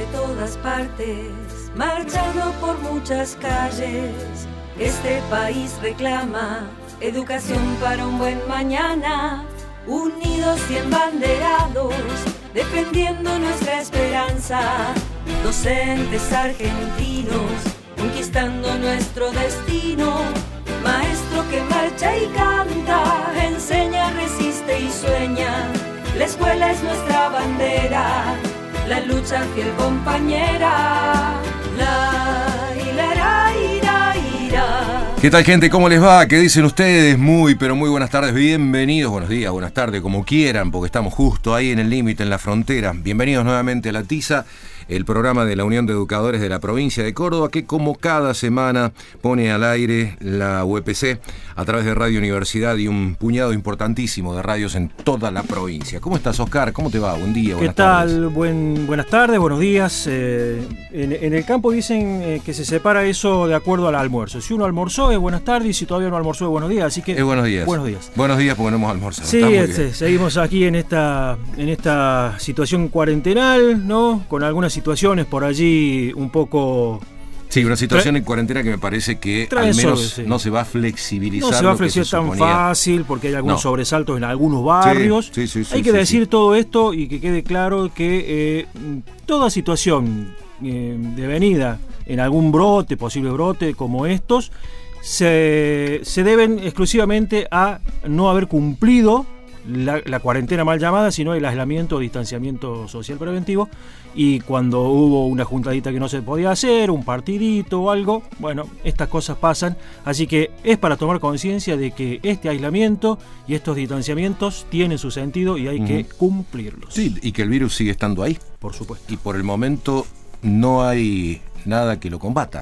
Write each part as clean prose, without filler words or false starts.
todas partes, marchando por muchas calles. Este país reclama educación para un buen mañana, unidos y embanderados, defendiendo nuestra esperanza. Docentes argentinos, conquistando nuestro destino. Maestro que marcha y canta, enseña, resiste y sueña. La escuela es nuestra bandera, la lucha fiel compañera. ¿Qué tal, gente? ¿Cómo les va? ¿Qué dicen ustedes? Muy, pero muy buenas tardes. Bienvenidos, buenos días, buenas tardes, como quieran, porque estamos justo ahí en el límite, en la frontera. Bienvenidos nuevamente a La Tiza, el programa de la Unión de Educadores de la provincia de Córdoba, que como cada semana pone al aire la UPC a través de Radio Universidad y un puñado importantísimo de radios en toda la provincia. ¿Cómo estás, Oscar? ¿Cómo te va? Buen día, buenas tardes. ¿Qué tal? Buenas tardes, buenos días. En el campo dicen que se separa eso de acuerdo al almuerzo. Si uno almorzó es buenas tardes y si todavía no almorzó es buenos días. Así que es buenos días. Buenos días. Buenos días porque no hemos almorzado. Sí, seguimos aquí en esta situación cuarentenal, ¿no? Con algunas situaciones por allí un poco... Sí, una situación en cuarentena que me parece que al menos no se va a flexibilizar. No se va a flexibilizar tan fácil porque hay algunos sobresaltos en algunos barrios. Hay que decir todo esto y que quede claro que toda situación devenida en algún posible brote como estos, se deben exclusivamente a no haber cumplido la cuarentena mal llamada, sino el aislamiento o distanciamiento social preventivo. Y cuando hubo una juntadita que no se podía hacer, un partidito o algo, bueno, estas cosas pasan. Así que es para tomar conciencia de que este aislamiento y estos distanciamientos tienen su sentido y hay que cumplirlos. Sí, y que el virus sigue estando ahí. Por supuesto. Y por el momento no hay nada que lo combata.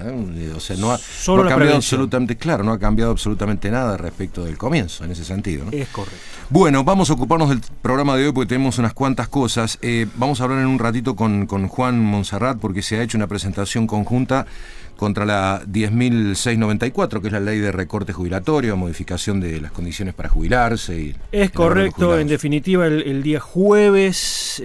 O sea, no ha cambiado absolutamente, claro, no ha cambiado absolutamente nada respecto del comienzo, en ese sentido, ¿no? Es correcto. Bueno, vamos a ocuparnos del programa de hoy porque tenemos unas cuantas cosas. Vamos a hablar en un ratito con Juan Monserrat porque se ha hecho una presentación conjunta contra la 10.694, que es la ley de recorte jubilatorio, modificación de las condiciones para jubilarse. Es correcto, en definitiva el día jueves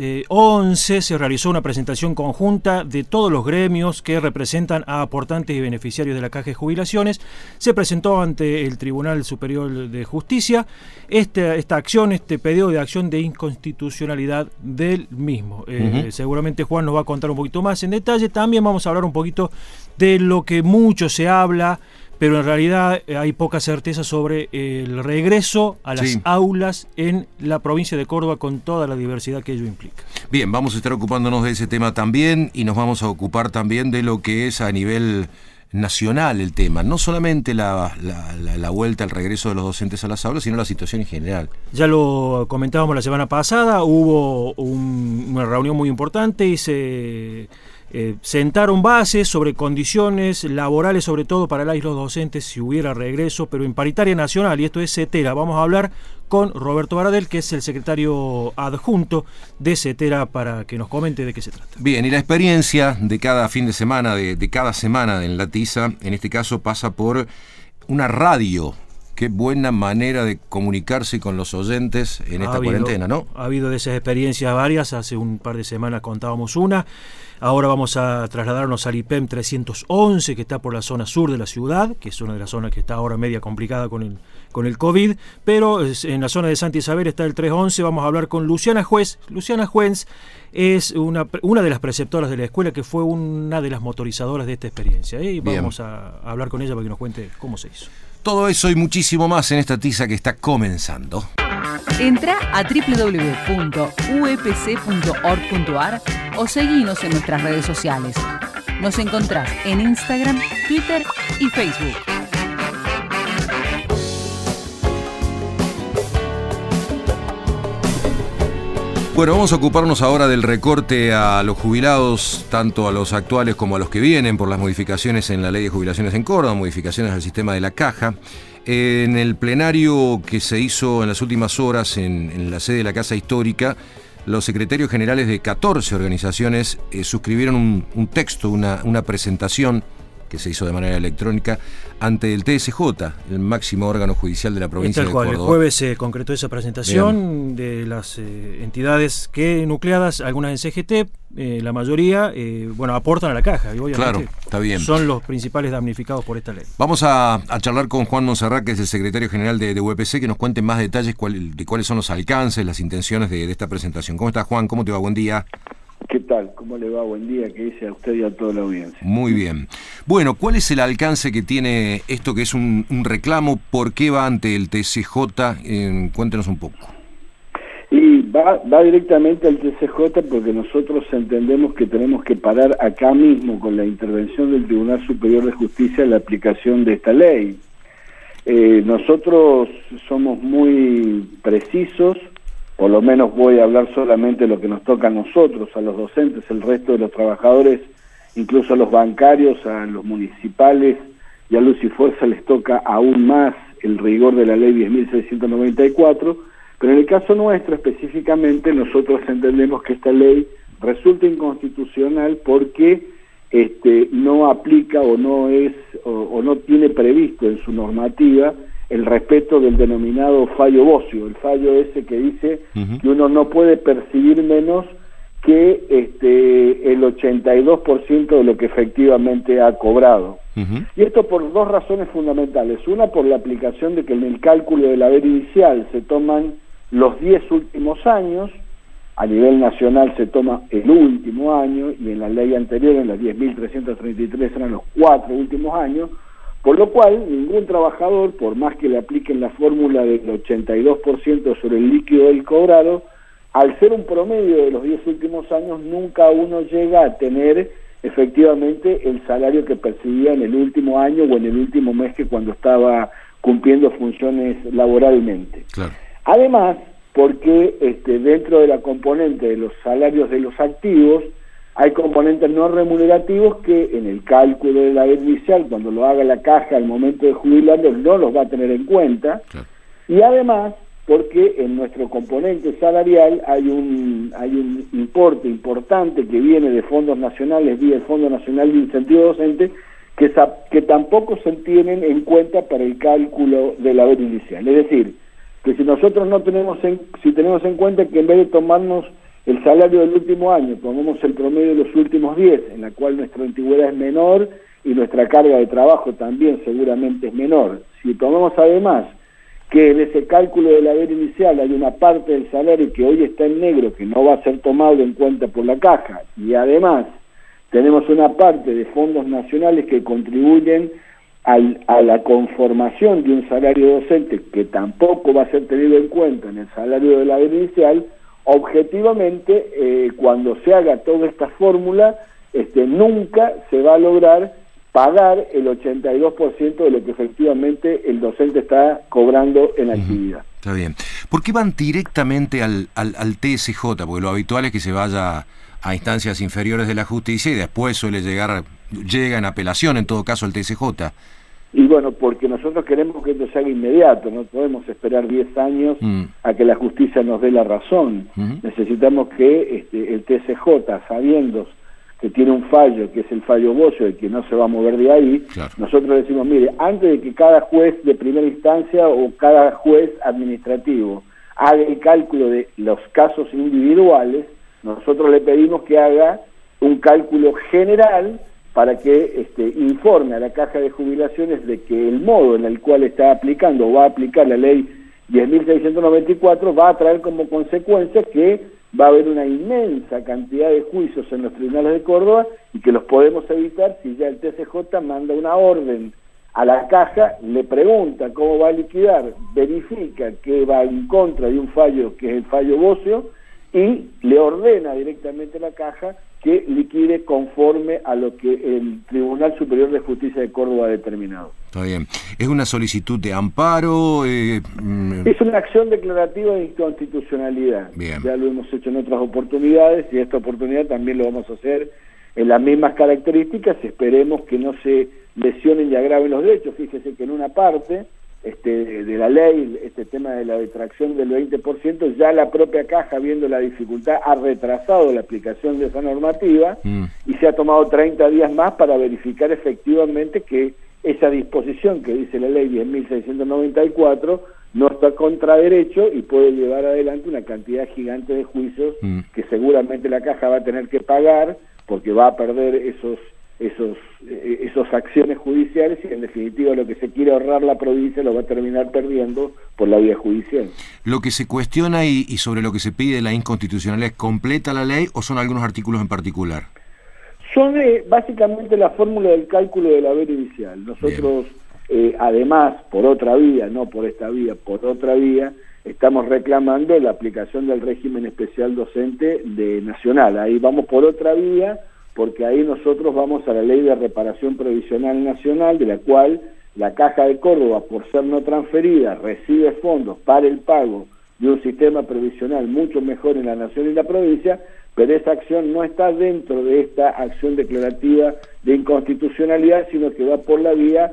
11 se realizó una presentación conjunta de todos los gremios que representan a aportantes y beneficiarios de la Caja de Jubilaciones. Se presentó ante el Tribunal Superior de Justicia esta acción, este pedido de acción de inconstitucionalidad del mismo. Seguramente Juan nos va a contar un poquito más en detalle. También vamos a hablar un poquito de lo que mucho se habla, pero en realidad hay poca certeza sobre el regreso a las aulas en la provincia de Córdoba con toda la diversidad que ello implica. Bien, vamos a estar ocupándonos de ese tema también y nos vamos a ocupar también de lo que es a nivel nacional el tema, no solamente la vuelta, el regreso de los docentes a las aulas, sino la situación en general. Ya lo comentábamos la semana pasada, hubo una reunión muy importante y se sentaron bases sobre condiciones laborales, sobre todo para los docentes, si hubiera regreso, pero en paritaria nacional, y esto es CETERA. Vamos a hablar con Roberto Baradel, que es el secretario adjunto de CETERA, para que nos comente de qué se trata. Bien, y la experiencia de cada fin de semana, de cada semana en La Tiza, en este caso pasa por una radio. Qué buena manera de comunicarse con los oyentes en esta cuarentena, ¿no? Ha habido de esas experiencias varias, hace un par de semanas contábamos una. Ahora vamos a trasladarnos al IPEM 311, que está por la zona sur de la ciudad, que es una de las zonas que está ahora media complicada con el COVID, pero en la zona de Santa Isabel está el 311. Vamos a hablar con Luciana Juez. Luciana Juez es una de las preceptoras de la escuela, que fue una de las motorizadoras de esta experiencia. Y vamos a hablar con ella para que nos cuente cómo se hizo. Todo eso y muchísimo más en esta tiza que está comenzando. Entra a www.upc.org.ar o seguinos en nuestras redes sociales. Nos encontrás en Instagram, Twitter y Facebook. Bueno, vamos a ocuparnos ahora del recorte a los jubilados, tanto a los actuales como a los que vienen por las modificaciones en la ley de jubilaciones en Córdoba, modificaciones al sistema de la caja. En el plenario que se hizo en las últimas horas en la sede de la Casa Histórica, los secretarios generales de 14 organizaciones suscribieron un texto, una presentación que se hizo de manera electrónica ante el TSJ, el máximo órgano judicial de la provincia de Córdoba. El jueves se concretó esa presentación de las entidades que nucleadas, algunas en CGT, la mayoría, aportan a la caja. Y obviamente claro, está bien. Son los principales damnificados por esta ley. Vamos a charlar con Juan Monserrat, que es el secretario general de UPC, que nos cuente más detalles de cuáles son los alcances, las intenciones de esta presentación. ¿Cómo estás, Juan? ¿Cómo te va? Buen día. ¿Qué tal? ¿Cómo le va? Buen día, que dice a usted y a toda la audiencia. Muy bien. Bueno, ¿cuál es el alcance que tiene esto que es un reclamo? ¿Por qué va ante el TCJ? Cuéntenos un poco. Y va directamente al TCJ porque nosotros entendemos que tenemos que parar acá mismo con la intervención del Tribunal Superior de Justicia en la aplicación de esta ley. Nosotros somos muy precisos. Por lo menos voy a hablar solamente de lo que nos toca a nosotros, a los docentes, el resto de los trabajadores, incluso a los bancarios, a los municipales y a Luz y Fuerza les toca aún más el rigor de la ley 10.694, pero en el caso nuestro específicamente nosotros entendemos que esta ley resulta inconstitucional porque no aplica o no tiene previsto en su normativa el respeto del denominado fallo Bocio, el fallo ese que dice que uno no puede percibir menos que el 82% de lo que efectivamente ha cobrado. Y esto por dos razones fundamentales. Una, por la aplicación de que en el cálculo del haber inicial se toman los 10 últimos años, a nivel nacional se toma el último año, y en la ley anterior, en la 10.333, eran los 4 últimos años, por lo cual ningún trabajador, por más que le apliquen la fórmula del 82% sobre el líquido del cobrado, al ser un promedio de los 10 últimos años, nunca uno llega a tener efectivamente el salario que percibía en el último año o en el último mes que cuando estaba cumpliendo funciones laboralmente. Claro. Además, porque dentro de la componente de los salarios de los activos, hay componentes no remunerativos que en el cálculo del haber inicial, cuando lo haga la caja al momento de jubilarlos, no los va a tener en cuenta. Claro. Y además, porque en nuestro componente salarial hay un importe importante que viene de fondos nacionales vía el Fondo Nacional de Incentivo Docente, que tampoco se tienen en cuenta para el cálculo del haber inicial. Es decir, que si nosotros tenemos en cuenta que en vez de tomarnos el salario del último año, tomamos el promedio de los últimos 10, en la cual nuestra antigüedad es menor y nuestra carga de trabajo también seguramente es menor. Si tomamos además que en ese cálculo del haber inicial hay una parte del salario que hoy está en negro, que no va a ser tomado en cuenta por la caja, y además tenemos una parte de fondos nacionales que contribuyen a la conformación de un salario docente que tampoco va a ser tenido en cuenta en el salario del haber inicial, objetivamente, cuando se haga toda esta fórmula, nunca se va a lograr pagar el 82% de lo que efectivamente el docente está cobrando en actividad. Está bien. ¿Por qué van directamente al TSJ? Porque lo habitual es que se vaya a instancias inferiores de la justicia y después llega en apelación, en todo caso, al TSJ. Y bueno, porque nosotros queremos que esto se haga inmediato, no podemos esperar 10 años a que la justicia nos dé la razón. Necesitamos que el TSJ, sabiendo que tiene un fallo, que es el fallo Bocio, y que no se va a mover de ahí, claro, nosotros decimos, mire, antes de que cada juez de primera instancia o cada juez administrativo haga el cálculo de los casos individuales, nosotros le pedimos que haga un cálculo general para que informe a la Caja de Jubilaciones de que el modo en el cual está aplicando o va a aplicar la ley 10.694 va a traer como consecuencia que va a haber una inmensa cantidad de juicios en los tribunales de Córdoba y que los podemos evitar si ya el TCJ manda una orden a la Caja, le pregunta cómo va a liquidar, verifica que va en contra de un fallo que es el fallo Bocio y le ordena directamente a la Caja que liquide conforme a lo que el Tribunal Superior de Justicia de Córdoba ha determinado. Está bien. ¿Es una solicitud de amparo? Es una acción declarativa de inconstitucionalidad. Bien. Ya lo hemos hecho en otras oportunidades y esta oportunidad también lo vamos a hacer en las mismas características. Esperemos que no se lesionen y agraven los derechos. Fíjese que en una parte de la ley, este tema de la detracción del 20%, ya la propia Caja, viendo la dificultad, ha retrasado la aplicación de esa normativa y se ha tomado 30 días más para verificar efectivamente que esa disposición que dice la ley 10.694 no está contra derecho y puede llevar adelante una cantidad gigante de juicios que seguramente la Caja va a tener que pagar porque va a perder esas acciones judiciales y en definitiva lo que se quiere ahorrar la provincia lo va a terminar perdiendo por la vía judicial. Lo que se cuestiona y sobre lo que se pide la inconstitucionalidad, ¿completa la ley o son algunos artículos en particular? Son básicamente la fórmula del cálculo del haber inicial. Nosotros, además, por otra vía, no por esta vía, por otra vía, estamos reclamando la aplicación del régimen especial docente nacional. Ahí vamos por otra vía, porque ahí nosotros vamos a la Ley de Reparación Provisional Nacional, de la cual la Caja de Córdoba, por ser no transferida, recibe fondos para el pago de un sistema previsional mucho mejor en la nación y la provincia, pero esa acción no está dentro de esta acción declarativa de inconstitucionalidad, sino que va por la vía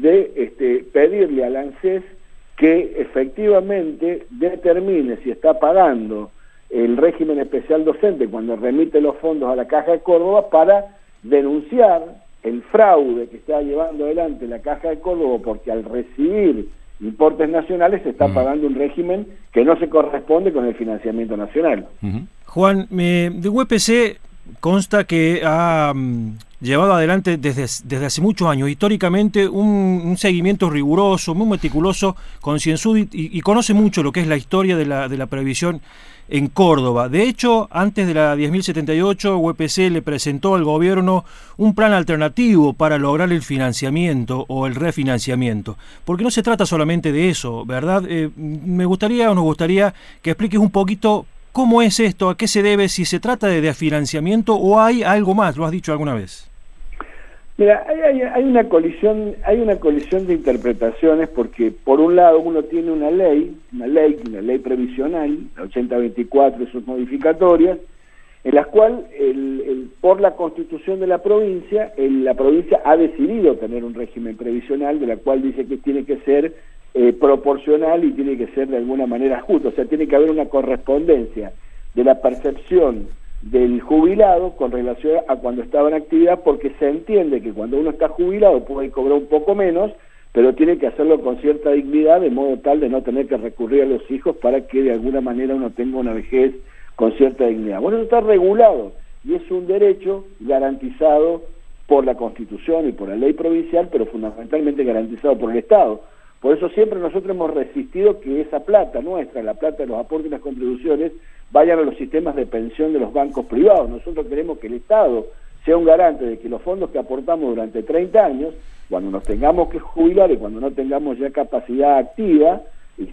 de pedirle al ANSES que efectivamente determine si está pagando el régimen especial docente cuando remite los fondos a la Caja de Córdoba para denunciar el fraude que está llevando adelante la Caja de Córdoba, porque al recibir importes nacionales se está pagando un régimen que no se corresponde con el financiamiento nacional. Juan, de UPC consta que ha llevado adelante desde hace muchos años, históricamente, un seguimiento riguroso, muy meticuloso, concienzudo y conoce mucho lo que es la historia de la previsión en Córdoba. De hecho, antes de la 10.078, UPC le presentó al gobierno un plan alternativo para lograr el financiamiento o el refinanciamiento. Porque no se trata solamente de eso, ¿verdad? Nos gustaría que expliques un poquito cómo es esto, a qué se debe, si se trata de financiamiento o hay algo más, ¿lo has dicho alguna vez? Mira, hay una colisión de interpretaciones, porque por un lado uno tiene una ley previsional, la 8024 y sus modificatorias, en las cuales por la constitución de la provincia ha decidido tener un régimen previsional, de la cual dice que tiene que ser proporcional y tiene que ser de alguna manera justo, o sea, tiene que haber una correspondencia de la percepción del jubilado con relación a cuando estaba en actividad, porque se entiende que cuando uno está jubilado puede cobrar un poco menos, pero tiene que hacerlo con cierta dignidad, de modo tal de no tener que recurrir a los hijos para que de alguna manera uno tenga una vejez con cierta dignidad. Bueno, eso está regulado y es un derecho garantizado por la Constitución y por la ley provincial, pero fundamentalmente garantizado por el Estado. Por eso siempre nosotros hemos resistido que esa plata nuestra, la plata de los aportes y las contribuciones, vayan a los sistemas de pensión de los bancos privados. Nosotros queremos que el Estado sea un garante de que los fondos que aportamos durante 30 años, cuando nos tengamos que jubilar y cuando no tengamos ya capacidad activa y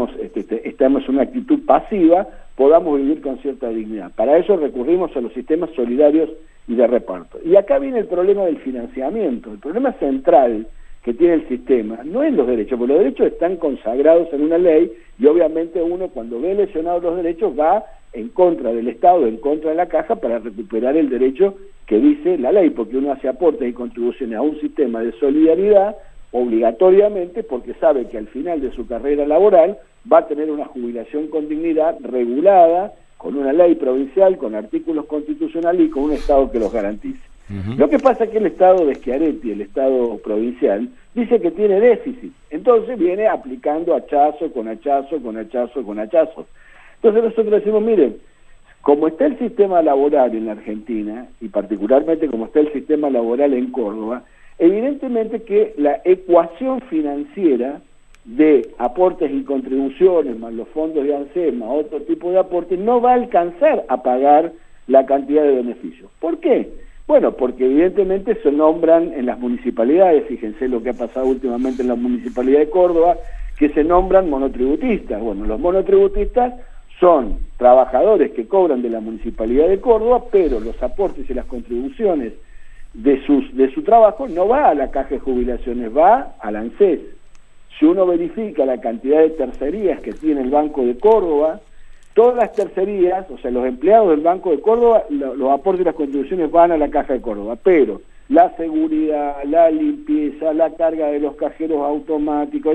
estemos en una actitud pasiva, podamos vivir con cierta dignidad. Para eso recurrimos a los sistemas solidarios y de reparto. Y acá viene el problema del financiamiento. El problema central que tiene el sistema no es los derechos, porque los derechos están consagrados en una ley y obviamente uno cuando ve lesionados los derechos va en contra del Estado, en contra de la Caja para recuperar el derecho que dice la ley, porque uno hace aportes y contribuciones a un sistema de solidaridad obligatoriamente porque sabe que al final de su carrera laboral va a tener una jubilación con dignidad regulada, con una ley provincial, con artículos constitucionales y con un Estado que los garantice. Lo que pasa es que el Estado de Schiaretti, el Estado provincial, dice que tiene déficit, entonces viene aplicando hachazo con hachazo, con hachazo, con hachazo. Entonces nosotros decimos, miren, como está el sistema laboral en la Argentina, y particularmente como está el sistema laboral en Córdoba, evidentemente que la ecuación financiera de aportes y contribuciones, más los fondos de ANSES, más otro tipo de aportes, no va a alcanzar a pagar la cantidad de beneficios. ¿Por qué? Bueno, porque evidentemente se nombran en las municipalidades, fíjense lo que ha pasado últimamente en la Municipalidad de Córdoba, que se nombran monotributistas. Bueno, los monotributistas son trabajadores que cobran de la Municipalidad de Córdoba, pero los aportes y las contribuciones de su trabajo no va a la Caja de Jubilaciones, va al ANSES. Si uno verifica la cantidad de tercerías que tiene el Banco de Córdoba, todas las tercerías, o sea, los empleados del Banco de Córdoba, los aportes y las contribuciones van a la Caja de Córdoba, pero la seguridad, la limpieza, la carga de los cajeros automáticos,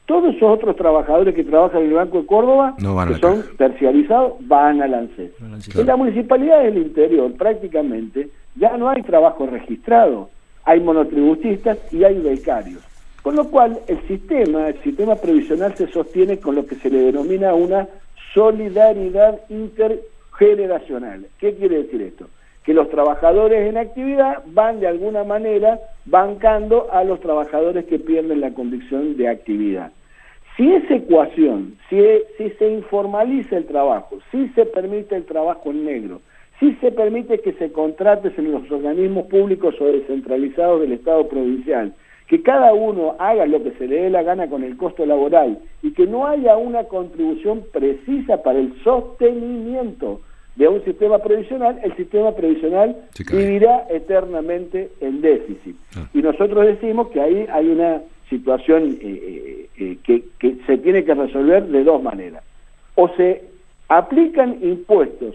Todos esos otros trabajadores que trabajan en el Banco de Córdoba, que son terciarizados, van al ANSES. En la municipalidad del interior, prácticamente, ya no hay trabajo registrado. Hay monotributistas y hay becarios. Con lo cual, el sistema previsional se sostiene con lo que se le denomina una solidaridad intergeneracional. ¿Qué quiere decir esto? Que los trabajadores en actividad van de alguna manera bancando a los trabajadores que pierden la condición de actividad. Si esa ecuación, si se informaliza el trabajo, si se permite el trabajo en negro, si se permite que se contrate en los organismos públicos o descentralizados del Estado provincial, que cada uno haga lo que se le dé la gana con el costo laboral y que no haya una contribución precisa para el sostenimiento de un sistema previsional, el sistema previsional vivirá eternamente en déficit. Y nosotros decimos que ahí hay una situación que se tiene que resolver de dos maneras. O se aplican impuestos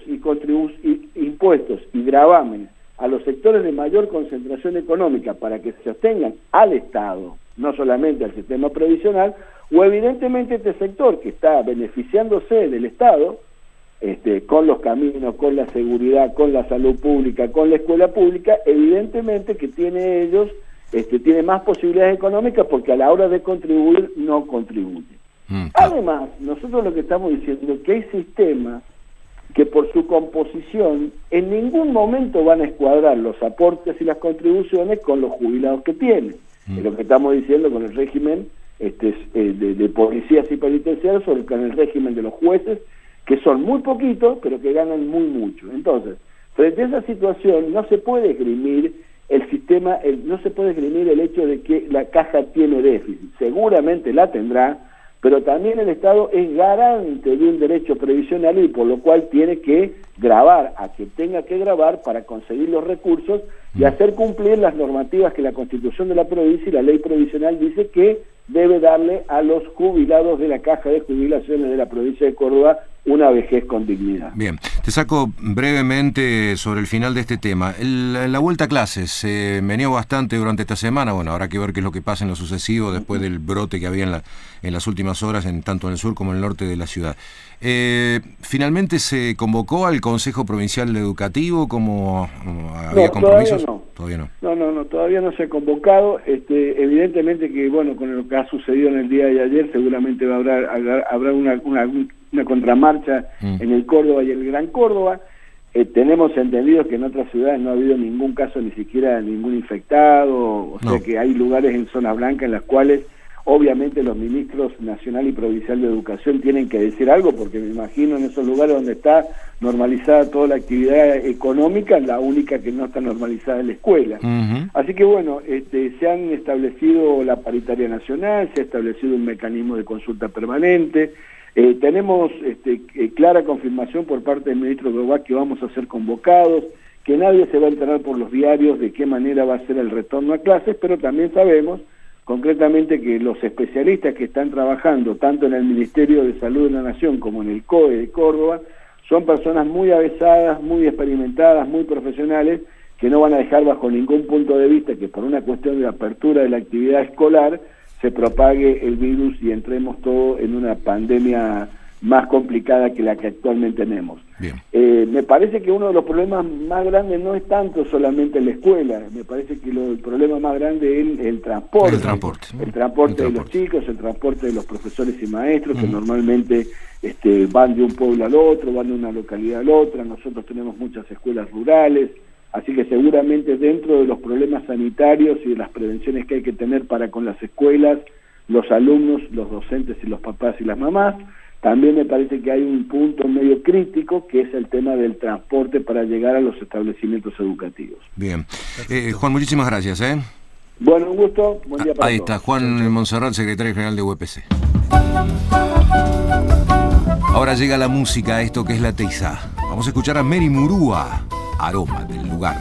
y gravámenes a los sectores de mayor concentración económica para que se sostengan al Estado, no solamente al sistema previsional, o evidentemente este sector que está beneficiándose del Estado, con los caminos, con la seguridad, con la salud pública, con la escuela pública, evidentemente que tiene más posibilidades económicas porque a la hora de contribuir no contribuye. Además, nosotros lo que estamos diciendo es que hay sistemas que por su composición en ningún momento van a escuadrar los aportes y las contribuciones con los jubilados que tienen. Es lo que estamos diciendo con el régimen de policías y penitenciarios, o con el régimen de los jueces, que son muy poquitos, pero que ganan muy mucho. Entonces, frente a esa situación, no se puede esgrimir no se puede esgrimir el hecho de que la caja tiene déficit. Seguramente la tendrá, pero también el Estado es garante de un derecho previsional y por lo cual tiene que gravar a quien tenga que gravar para conseguir los recursos y hacer cumplir las normativas que la Constitución de la provincia y la ley previsional dice que debe darle a los jubilados de la Caja de Jubilaciones de la provincia de Córdoba una vejez con dignidad. Bien, te saco brevemente sobre el final de este tema. La vuelta a clases se meneó bastante durante esta semana. Bueno, habrá que ver qué es lo que pasa en lo sucesivo después del brote que había en las últimas horas, tanto en el sur como en el norte de la ciudad. ¿Finalmente se convocó al Consejo Provincial Educativo como había compromisos? Todavía no. No, todavía no se ha convocado. Evidentemente que, bueno, con lo que ha sucedido en el día de ayer, seguramente habrá una contramarcha en el Córdoba y el Gran Córdoba. Tenemos entendido que en otras ciudades no ha habido ningún caso, ni siquiera ningún infectado, sea que hay lugares en zona blanca en las cuales obviamente los ministros nacional y provincial de educación tienen que decir algo, porque me imagino en esos lugares donde está normalizada toda la actividad económica, la única que no está normalizada es la escuela. Así que bueno, se han establecido la paritaria nacional, se ha establecido un mecanismo de consulta permanente. Tenemos clara confirmación por parte del ministro Grobat que vamos a ser convocados, que nadie se va a enterar por los diarios de qué manera va a ser el retorno a clases, pero también sabemos concretamente que los especialistas que están trabajando tanto en el Ministerio de Salud de la Nación como en el COE de Córdoba son personas muy avesadas, muy experimentadas, muy profesionales, que no van a dejar bajo ningún punto de vista que por una cuestión de apertura de la actividad escolar se propague el virus y entremos todos en una pandemia más complicada que la que actualmente tenemos. Me parece que uno de los problemas más grandes no es tanto solamente la escuela, me parece que el problema más grande es el transporte. El transporte de los chicos, el transporte de los profesores y maestros, que normalmente van de un pueblo al otro, van de una localidad a la otra. Nosotros tenemos muchas escuelas rurales, así que seguramente dentro de los problemas sanitarios y de las prevenciones que hay que tener para con las escuelas, los alumnos, los docentes y los papás y las mamás, también me parece que hay un punto medio crítico que es el tema del transporte para llegar a los establecimientos educativos. Bien. Juan, muchísimas gracias. Bueno, un gusto. Buen día para Ahí todos. Está, Juan Monserrat, secretario general de UPC. Ahora llega la música, esto que es la Teizá. Vamos a escuchar a Mary Murúa, Aroma del Lugar.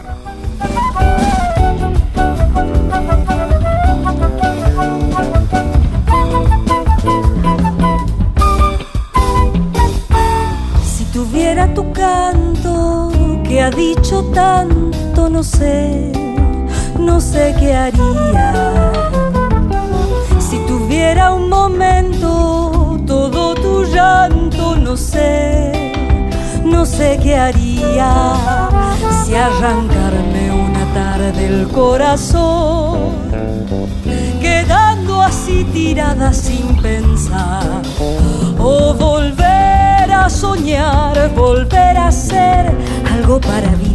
Tuviera tu canto que ha dicho tanto, no sé qué haría. Si tuviera tuviera un momento todo tu llanto, no sé qué haría si arrancarme una tarde el corazón, quedando así tirada sin pensar, o volver a soñar, volver a hacer algo para vivir.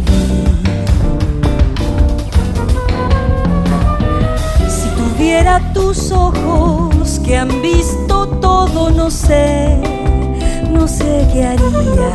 Si tuviera tus ojos que han visto todo, no sé qué haría,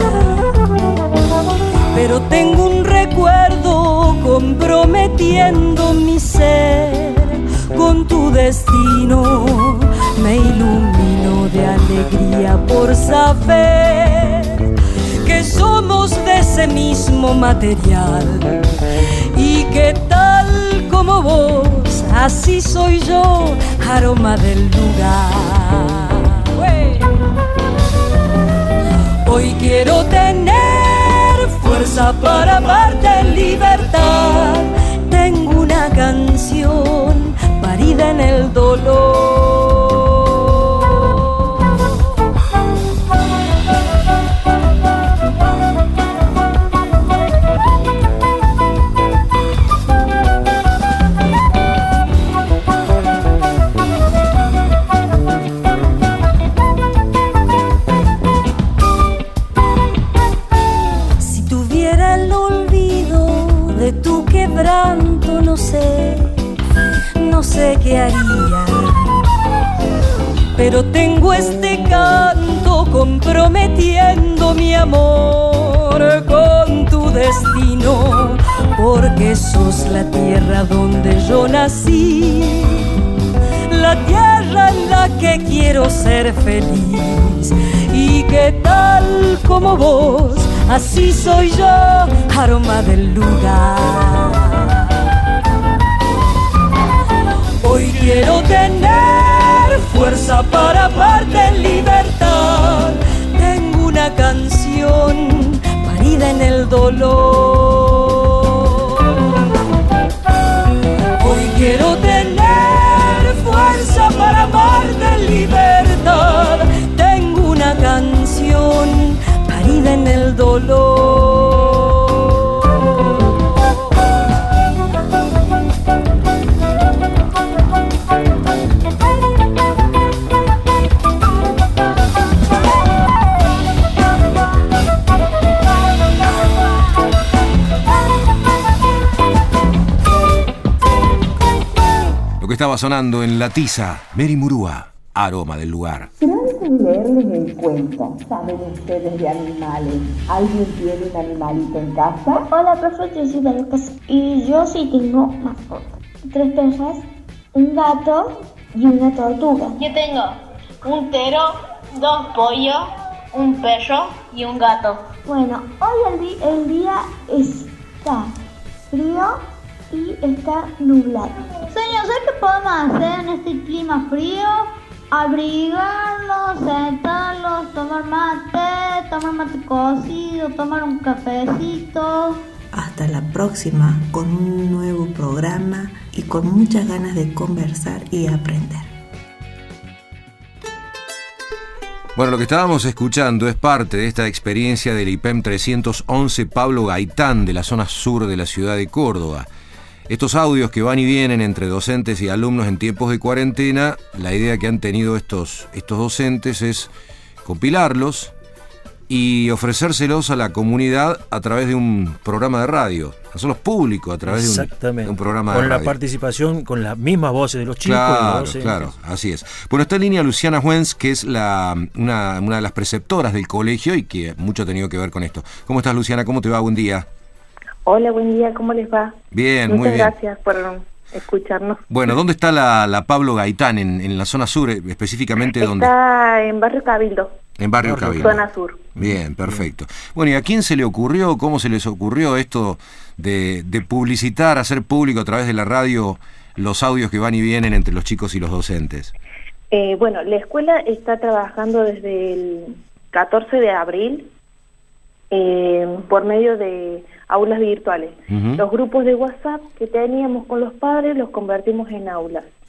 pero tengo un recuerdo comprometiendo mi ser con tu destino. Me ilumino de alegría por saber que somos de ese mismo material y que tal como vos, así soy yo, aroma del lugar. Hoy quiero tener fuerza para amarte en libertad. Tengo una canción parida en el dolor. No sé qué haría, pero tengo este canto comprometiendo mi amor con tu destino, porque sos la tierra donde yo nací, la tierra en la que quiero ser feliz, y que tal como vos, así soy yo, aroma del lugar. Hoy quiero tener fuerza para amarte en libertad. Tengo una canción parida en el dolor. Hoy quiero tener fuerza para amarte en libertad. Tengo una canción parida en el dolor. Estaba sonando en la tiza, Mary Murúa, aroma del lugar. Pero antes de leerles el cuento, ¿saben ustedes de animales? ¿Alguien tiene un animalito en casa? Hola, profe, yo soy de Lucas y yo sí tengo mascota. 3 perras, un gato y una tortuga. Yo tengo un tero, 2 pollos, un perro y un gato. Bueno, hoy el día está frío y está nublado. Señor, ¿sabes qué podemos hacer en este clima frío? Abrigarlos, sentarlos, tomar mate cocido, tomar un cafecito. Hasta la próxima con un nuevo programa y con muchas ganas de conversar y aprender. Bueno, lo que estábamos escuchando es parte de esta experiencia del IPEM 311 Pablo Gaitán de la zona sur de la ciudad de Córdoba. Estos audios que van y vienen entre docentes y alumnos en tiempos de cuarentena, la idea que han tenido estos docentes es compilarlos y ofrecérselos a la comunidad a través de un programa de radio, hacerlos públicos a través de un programa de radio. Con la participación, con las mismas voces de los chicos. Claro, así es. Bueno, está en línea Luciana Huens, que es una de las preceptoras del colegio y que mucho ha tenido que ver con esto. ¿Cómo estás, Luciana? ¿Cómo te va? Buen día. Hola, buen día, ¿cómo les va? Bien, muy bien. Muchas gracias por escucharnos. Bueno, ¿dónde está la Pablo Gaitán? ¿En la zona sur, específicamente dónde? Está en Barrio Cabildo. En Barrio Cabildo. Zona sur. Bien, perfecto. Bueno, ¿y a quién se le ocurrió, cómo se les ocurrió esto de publicitar, hacer público a través de la radio los audios que van y vienen entre los chicos y los docentes? Bueno, la escuela está trabajando desde el 14 de abril por medio de aulas virtuales. Los grupos de WhatsApp que teníamos con los padres los convertimos en aulas.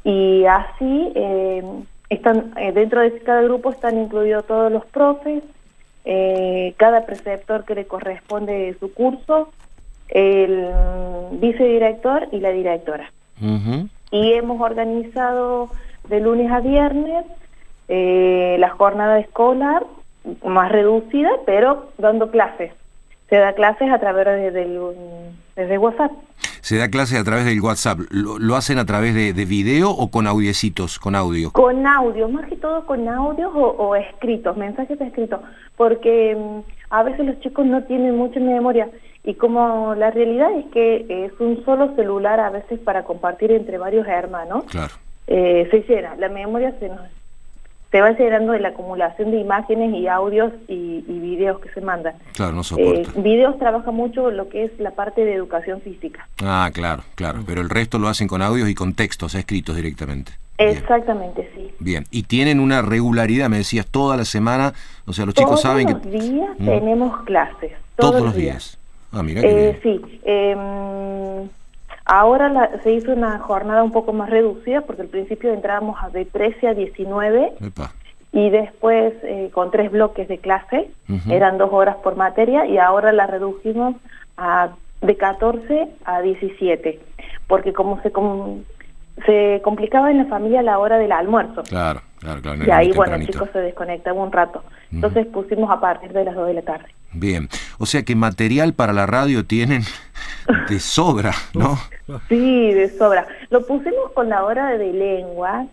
Y así están dentro de cada grupo están incluidos todos los profes, cada preceptor que le corresponde su curso, el vicedirector y la directora. Y hemos organizado de lunes a viernes la jornada escolar más reducida, pero dando clases. Se da clases a través desde WhatsApp. Se da clases a través del WhatsApp. ¿Lo hacen a través de video o con audiecitos, con audio? Con audio, más que todo con audios o escritos, mensajes escritos, porque a veces los chicos no tienen mucha memoria y como la realidad es que es un solo celular a veces para compartir entre varios hermanos, claro. Se llena, la memoria se va llenando de la acumulación de imágenes y audios y videos que se mandan. Claro, no soporta. Videos trabaja mucho lo que es la parte de educación física. Ah, claro, pero el resto lo hacen con audios y con textos escritos directamente. Exactamente, sí. Bien, y tienen una regularidad, me decías, toda la semana, o sea, los chicos saben que... Todos los días tenemos clases. Todos los días. Ah, mira qué bien. Sí, ahora se hizo una jornada un poco más reducida porque al principio entrábamos de 13 a 19 Epa. Y después con 3 bloques de clase, eran 2 horas por materia y ahora la redujimos de 14 a 17 porque como se complicaba en la familia la hora del almuerzo. Claro. Y ahí, bueno, el chico se desconectaba un rato. Entonces pusimos a partir de las 2 de la tarde. Bien, o sea que material para la radio tienen de sobra, ¿no? Sí, de sobra. Lo pusimos con la hora de lengua,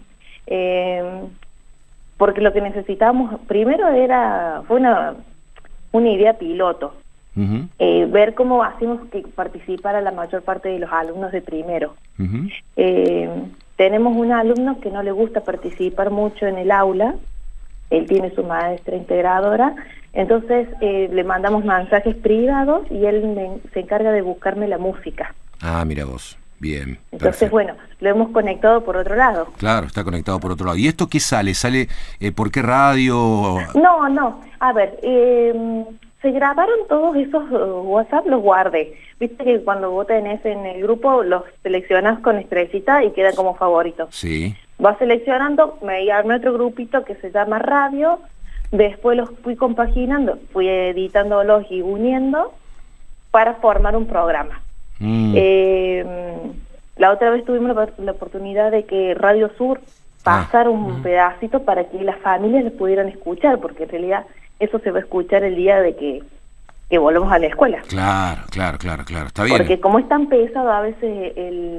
porque lo que necesitábamos primero fue una idea piloto, ver cómo hacemos que participara la mayor parte de los alumnos de primero. Tenemos un alumno que no le gusta participar mucho en el aula, él tiene su maestra integradora, entonces le mandamos mensajes privados y él se encarga de buscarme la música. Ah, mira vos, bien. Entonces, perfecto. Bueno, lo hemos conectado por otro lado. Claro, está conectado por otro lado. ¿Y esto qué sale? ¿Sale por qué radio? No, a ver, se grabaron todos esos WhatsApp, los guardé. Viste que cuando vos tenés en el grupo, los seleccionás con estrellita y quedan como favoritos. Sí. Vas seleccionando, me armé otro grupito que se llama radio, después los fui compaginando, fui editándolos y uniendo para formar un programa. La otra vez tuvimos la oportunidad de que Radio Sur pasara un pedacito para que las familias lo pudieran escuchar, porque en realidad eso se va a escuchar el día de que volvamos a la escuela. Claro, está bien. Porque como es tan pesado a veces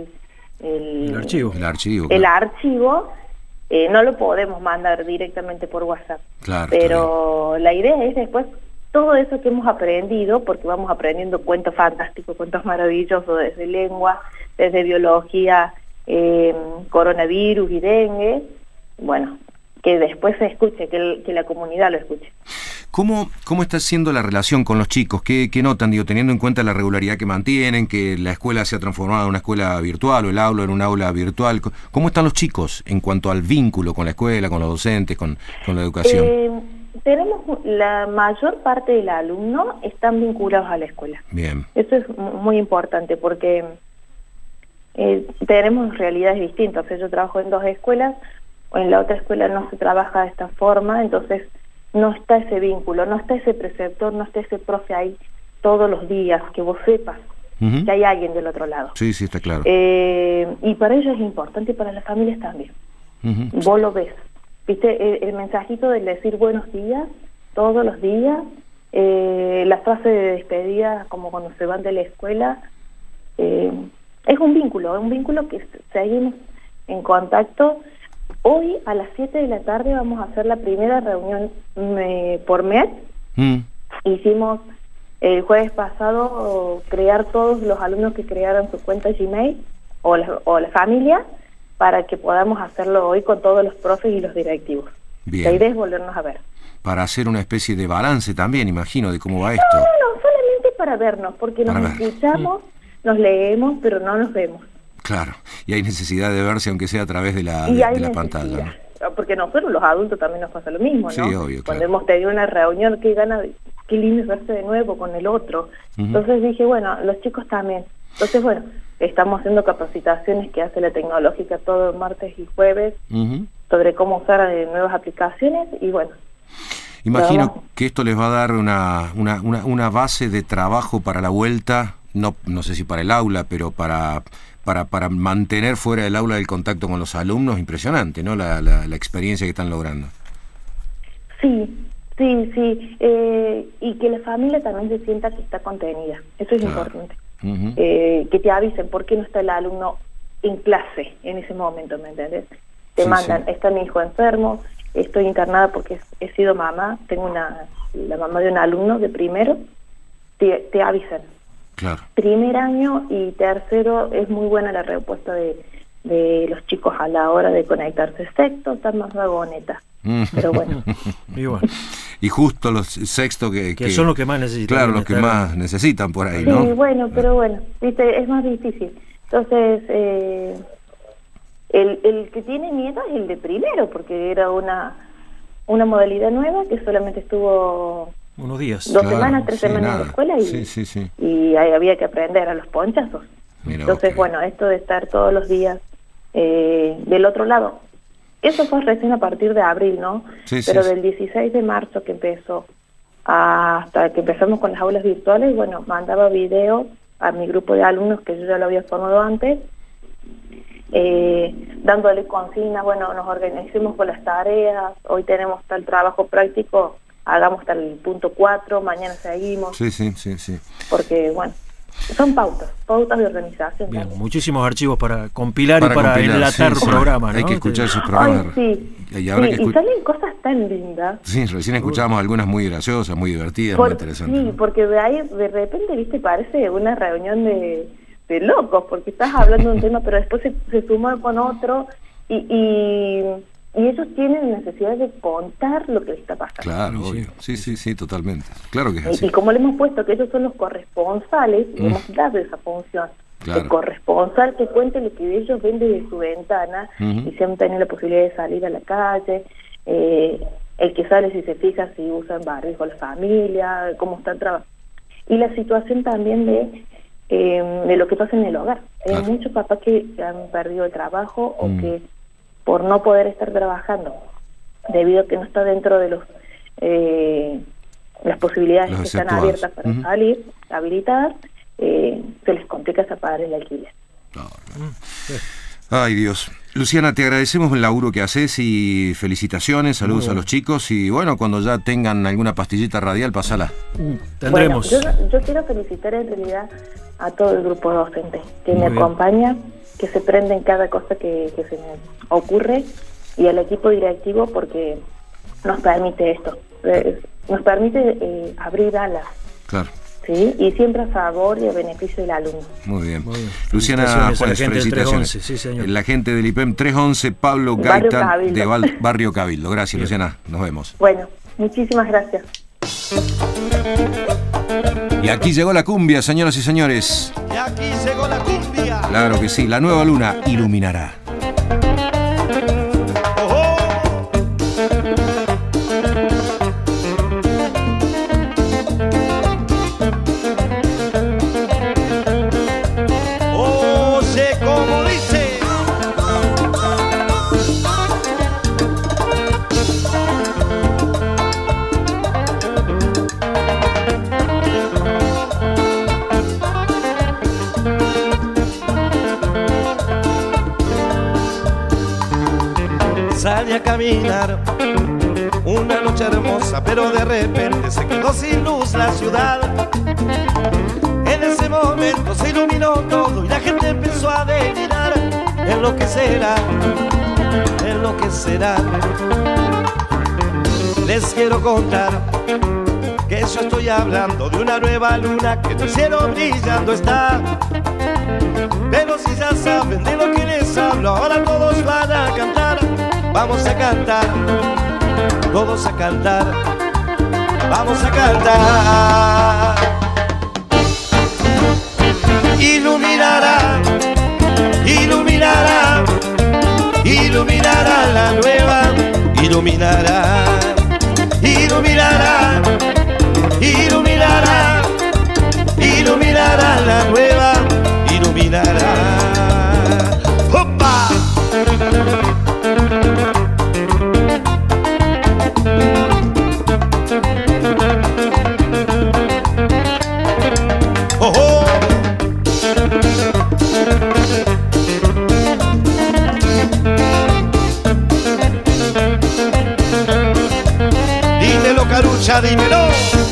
el archivo. El archivo no lo podemos mandar directamente por WhatsApp. Claro. Pero la idea es después todo eso que hemos aprendido, porque vamos aprendiendo cuentos fantásticos, cuentos maravillosos desde lengua, desde biología, coronavirus y dengue, bueno, que después se escuche, que la comunidad lo escuche. ¿Cómo está siendo la relación con los chicos? ¿Qué notan, teniendo en cuenta la regularidad que mantienen, que la escuela se ha transformado en una escuela virtual o el aula en un aula virtual? ¿Cómo están los chicos en cuanto al vínculo con la escuela, con los docentes, con la educación? Tenemos la mayor parte del alumno están vinculados a la escuela. Bien. Eso es muy importante porque tenemos realidades distintas. O sea, yo trabajo en 2 escuelas, o en la otra escuela no se trabaja de esta forma, entonces no está ese vínculo, no está ese preceptor, no está ese profe ahí todos los días, que vos sepas que hay alguien del otro lado. Sí, está claro. Y para ellos es importante y para las familias también. Vos lo ves. ¿Viste? El mensajito de decir buenos días todos los días, la frase de despedida como cuando se van de la escuela, es un vínculo que seguimos en contacto. Hoy a las 7 de la tarde vamos a hacer la primera reunión por MED. Hicimos el jueves pasado crear todos los alumnos que crearon su cuenta Gmail o la familia para que podamos hacerlo hoy con todos los profes y los directivos. Bien. La idea es volvernos a ver. Para hacer una especie de balance también, imagino, de cómo va esto. No, solamente para vernos, porque nos escuchamos, nos leemos, pero no nos vemos. Claro, y hay necesidad de verse aunque sea a través de la pantalla, ¿no? Porque nosotros los adultos también nos pasa lo mismo, ¿no? Sí, obvio, Cuando hemos tenido una reunión, qué lindo es verse de nuevo con el otro. Entonces dije, bueno, los chicos también. Entonces, bueno, estamos haciendo capacitaciones que hace la tecnológica todo martes y jueves sobre cómo usar nuevas aplicaciones y bueno. Imagino que esto les va a dar una base de trabajo para la vuelta, no sé si para el aula, pero para mantener fuera del aula el contacto con los alumnos, impresionante, ¿no? La experiencia que están logrando. Sí. Y que la familia también se sienta que está contenida, eso es importante. Que te avisen por qué no está el alumno en clase en ese momento, ¿me entiendes? Te mandan, está mi hijo enfermo, estoy internada porque he sido mamá, tengo la mamá de un alumno de primero, te avisan. Claro. Primer año y tercero es muy buena la respuesta de los chicos a la hora de conectarse. Sexto está más vagoneta, pero bueno. Y justo los sextos que son los que más necesitan. Claro, los que más necesitan por ahí, ¿no? Sí, bueno, pero bueno, viste, es más difícil. Entonces, el que tiene miedo es el de primero, porque era una modalidad nueva que solamente estuvo unos días, 2 semanas, 3 semanas en la escuela y ahí había que aprender a los ponchazos. Entonces, bueno, esto de estar todos los días del otro lado. Eso fue recién a partir de abril, ¿no? Pero del 16 de marzo que empezó hasta que empezamos con las aulas virtuales, bueno, mandaba videos a mi grupo de alumnos que yo ya lo había formado antes, dándole consignas, bueno, nos organicemos con las tareas, hoy tenemos tal trabajo práctico, hagamos hasta el punto 4, mañana seguimos. Sí. Porque, bueno, son pautas de organización. Bien, muchísimos archivos para compilar y para enlatar programas, ¿no? Hay que escuchar esos programas. Y salen cosas tan lindas. Sí, recién escuchábamos algunas muy graciosas, muy divertidas, muy interesantes. Sí, porque de ahí de repente, viste, parece una reunión de locos, porque estás hablando de un tema, pero después se suma con otro y ellos tienen necesidad de contar lo que les está pasando. Claro, obvio. Sí, totalmente. Claro que es así. Y como le hemos puesto que ellos son los corresponsales, hemos dado esa función. El corresponsal que cuente lo que ellos ven desde su ventana y si han tenido la posibilidad de salir a la calle, el que sale si se fija si usan barbijo la familia, cómo están trabajando. Y la situación también de lo que pasa en el hogar. Hay muchos papás que han perdido el trabajo o que por no poder estar trabajando debido a que no está dentro de las posibilidades que están abiertas para salir, habilitadas, se les complica pagar el alquiler. Ay, Dios. Luciana, te agradecemos el laburo que haces y felicitaciones, saludos a los chicos y bueno, cuando ya tengan alguna pastillita radial, pasala. Tendremos. Bueno, yo quiero felicitar en realidad a todo el grupo docente que me acompaña, que se prende en cada cosa que se me ocurre y al equipo directivo porque nos permite esto, nos permite abrir alas. Claro. ¿Sí? Y siempre a favor y a beneficio del alumno. Muy bien. Luciana Juárez, felicitaciones. La gente del IPEM 311, Pablo Gaitán, de Barrio Cabildo. Gracias, Luciana. Nos vemos. Bueno, muchísimas gracias. Y aquí llegó la cumbia, señoras y señores. Y aquí llegó la cumbia. Claro que sí, la nueva luna iluminará. Salí a caminar una noche hermosa, pero de repente se quedó sin luz la ciudad. En ese momento se iluminó todo y la gente empezó a delirar. En lo que será, en lo que será. Les quiero contar que yo estoy hablando de una nueva luna que en el cielo brillando está. Pero si ya saben de lo que les hablo, ahora todos van a cantar. Vamos a cantar, todos a cantar, vamos a cantar. Iluminará, iluminará, iluminará la nueva, iluminará, iluminará, iluminará, iluminará la nueva, iluminará. marcha, dímelo.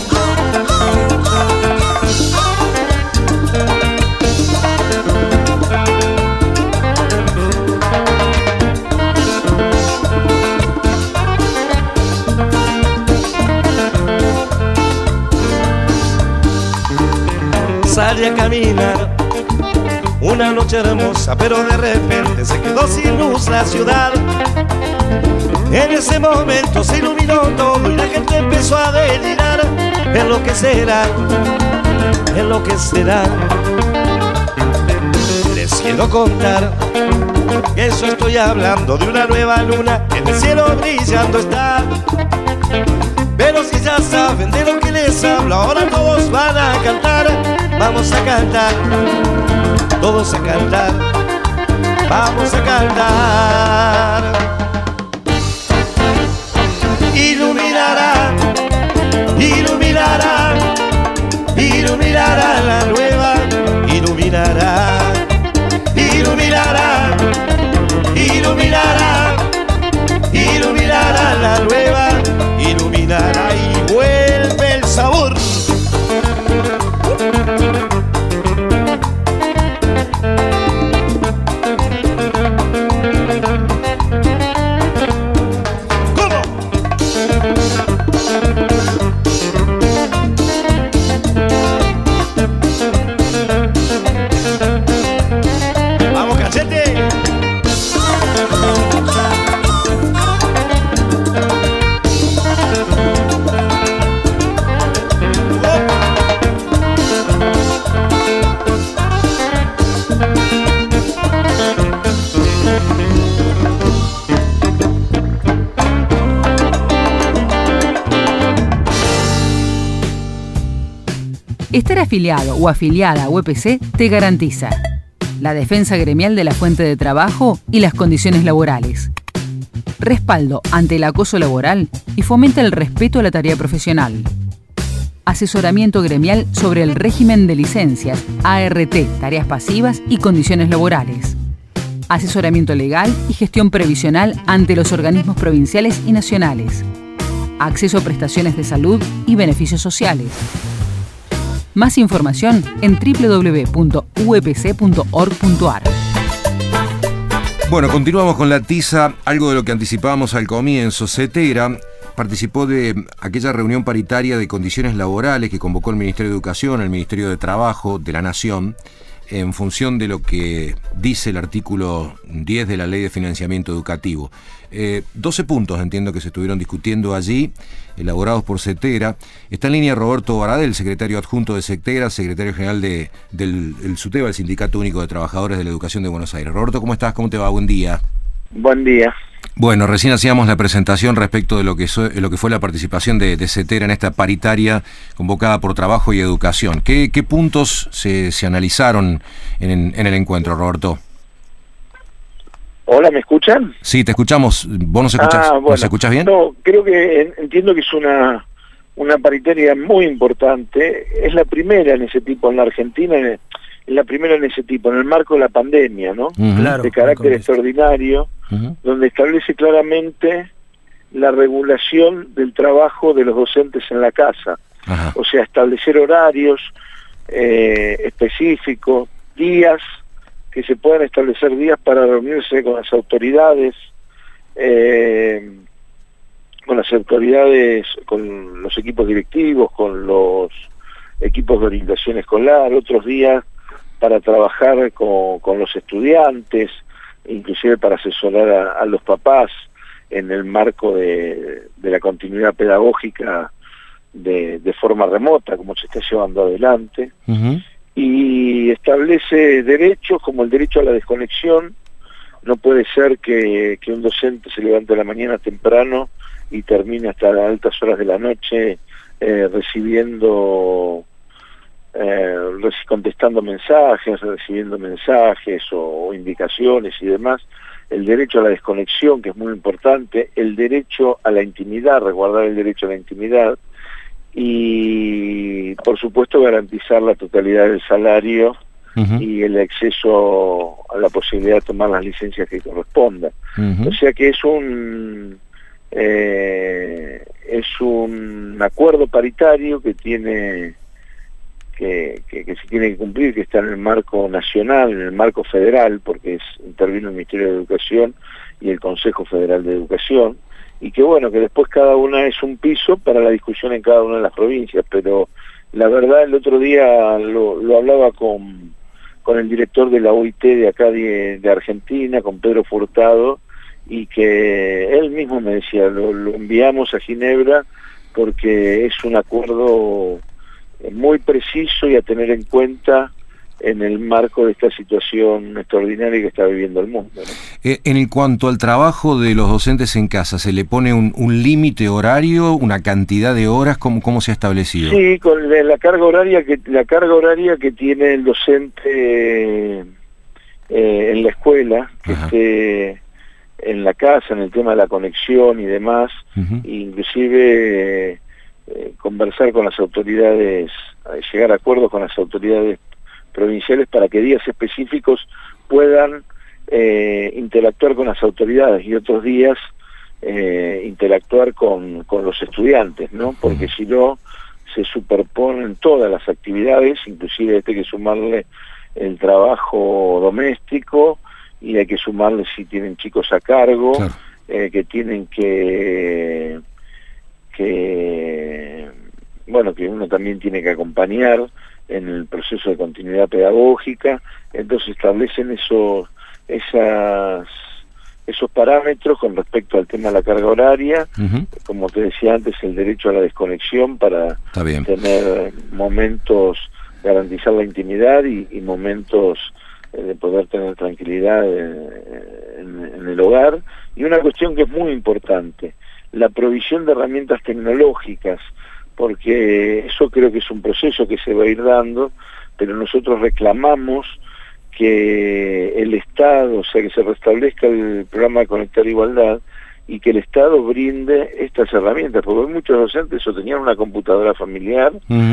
Salí a caminar una noche hermosa, pero de repente se quedó sin luz la ciudad. En ese momento se iluminó todo y la gente empezó a delirar. Enloquecerá, enloquecerá. Les quiero contar que eso estoy hablando de una nueva luna que en el cielo brillando está. Pero si ya saben de lo que les hablo, ahora todos van a cantar. Vamos a cantar, todos a cantar. Vamos a cantar. Iluminará, iluminará, iluminará la nueva. Iluminará, iluminará, iluminará, iluminará la nueva. Iluminará y vuelve el sabor. Estar afiliado o afiliada a UPC te garantiza la defensa gremial de la fuente de trabajo y las condiciones laborales, respaldo ante el acoso laboral y fomenta el respeto a la tarea profesional, asesoramiento gremial sobre el régimen de licencias, ART, tareas pasivas y condiciones laborales, asesoramiento legal y gestión previsional ante los organismos provinciales y nacionales, acceso a prestaciones de salud y beneficios sociales. Más información en www.upc.org.ar. Bueno, continuamos con la tiza, algo de lo que anticipábamos al comienzo. CETERA participó de aquella reunión paritaria de condiciones laborales que convocó el Ministerio de Educación, el Ministerio de Trabajo de la Nación, en función de lo que dice el artículo 10 de la Ley de Financiamiento Educativo. 12 puntos entiendo que se estuvieron discutiendo allí, elaborados por CETERA. Está en línea Roberto Baradel, secretario adjunto de CETERA, secretario general del SUTEBA, el Sindicato Único de Trabajadores de la Educación de Buenos Aires. Roberto, ¿cómo estás? ¿Cómo te va? Buen día. Buen día. Bueno, recién hacíamos la presentación respecto de lo que fue la participación de CETERA en esta paritaria convocada por Trabajo y Educación. ¿Qué puntos se analizaron en el encuentro, Roberto? Hola, ¿me escuchan? Sí, te escuchamos. ¿Vos nos escuchás? Bueno. ¿Nos escuchás bien? No, creo que entiendo que es una paritaria muy importante. Es la primera en ese tipo en la Argentina, es la primera en ese tipo, en el marco de la pandemia, ¿no? Claro, de carácter extraordinario, donde establece claramente la regulación del trabajo de los docentes en la casa. Ajá. O sea, establecer horarios específicos, días, que se puedan establecer días para reunirse con las autoridades, con los equipos directivos, con los equipos de orientación escolar, otros días para trabajar con los estudiantes, inclusive para asesorar a los papás en el marco de la continuidad pedagógica de forma remota, como se está llevando adelante. Y establece derechos como el derecho a la desconexión. No puede ser que un docente se levante a la mañana temprano y termine hasta las altas horas de la noche contestando mensajes, recibiendo mensajes o indicaciones y demás. El derecho a la desconexión, que es muy importante, el derecho a la intimidad, resguardar el derecho a la intimidad, y por supuesto garantizar la totalidad del salario y el acceso a la posibilidad de tomar las licencias que correspondan. O sea que es un es un acuerdo paritario que tiene que se tiene que cumplir, que está en el marco nacional, en el marco federal, porque intervino el Ministerio de Educación y el Consejo Federal de Educación, y que bueno, que después cada una es un piso para la discusión en cada una de las provincias, pero la verdad el otro día lo hablaba con el director de la OIT de acá de Argentina, con Pedro Furtado, y que él mismo me decía, lo enviamos a Ginebra porque es un acuerdo muy preciso y a tener en cuenta en el marco de esta situación extraordinaria que está viviendo el mundo, ¿no? En cuanto al trabajo de los docentes en casa, ¿se le pone un límite horario, una cantidad de horas? ¿Cómo se ha establecido? Sí, con la carga horaria que tiene el docente en la escuela, que esté en la casa, en el tema de la conexión y demás, inclusive conversar con las autoridades, llegar a acuerdos con las autoridades provinciales para que días específicos puedan interactuar con las autoridades y otros días interactuar con los estudiantes, ¿no? Porque si no, se superponen todas las actividades, inclusive hay que sumarle el trabajo doméstico y hay que sumarle si tienen chicos a cargo, claro, que tienen que uno también tiene que acompañar en el proceso de continuidad pedagógica. Entonces establecen esos parámetros con respecto al tema de la carga horaria, como te decía antes, el derecho a la desconexión para tener momentos, garantizar la intimidad y momentos de poder tener tranquilidad en el hogar. Y una cuestión que es muy importante, la provisión de herramientas tecnológicas, porque eso creo que es un proceso que se va a ir dando, pero nosotros reclamamos que el Estado, o sea, que se restablezca el programa de Conectar Igualdad y que el Estado brinde estas herramientas, porque muchos docentes o tenían una computadora familiar